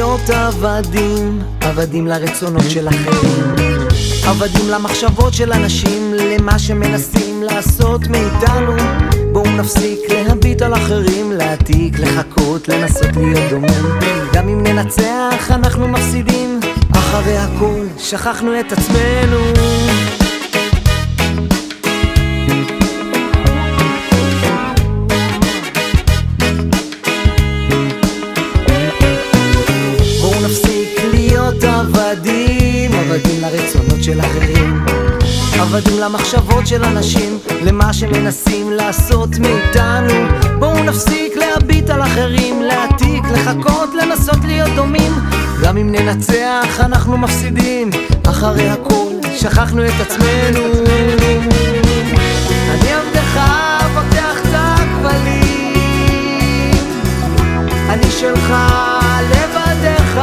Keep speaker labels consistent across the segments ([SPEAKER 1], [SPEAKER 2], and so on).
[SPEAKER 1] להיות עבדים, עבדים לרצונות של אחרים, עבדים למחשבות של אנשים, למה שמנסים לעשות מאיתנו. בואו נפסיק להביט על אחרים, להעתיק, לחכות, לנסות להיות דומים. גם אם ננצח אנחנו מפסידים, אחרי הכל שכחנו את עצמנו. בואו נפסיק להיות עבדים, עבדים לרצונות של אחרים, עבדים למחשבות של אנשים, למה שמנסים לעשות מאיתנו. בואו נפסיק להביט על אחרים, להעתיק, לחכות, לנסות להיות דומים. גם אם ננצח אנחנו מפסידים, אחרי הכל שכחנו את עצמנו. אני עבדך פותח את הכבלים, אני שלך לבדך.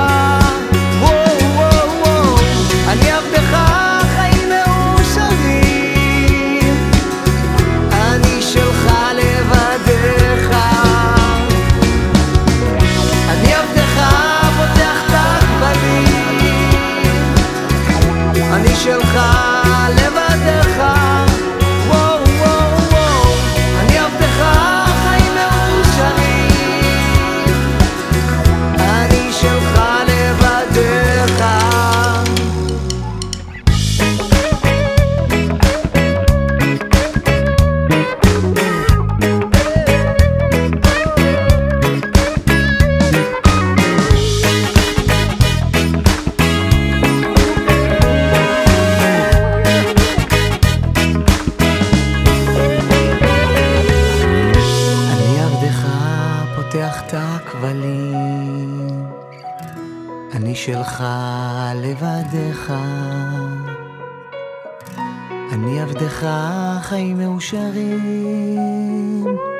[SPEAKER 1] אני עבדך חיים מאושרים, אני שלך לבדך. אני עבדך פותח את הכבלים, אני שלך לבדך. אני עבדך חיים מאושרים, אני שלך לבדך. פותח את הכבלים, אני שלך לבדך. אני עבדך חיים מאושרים,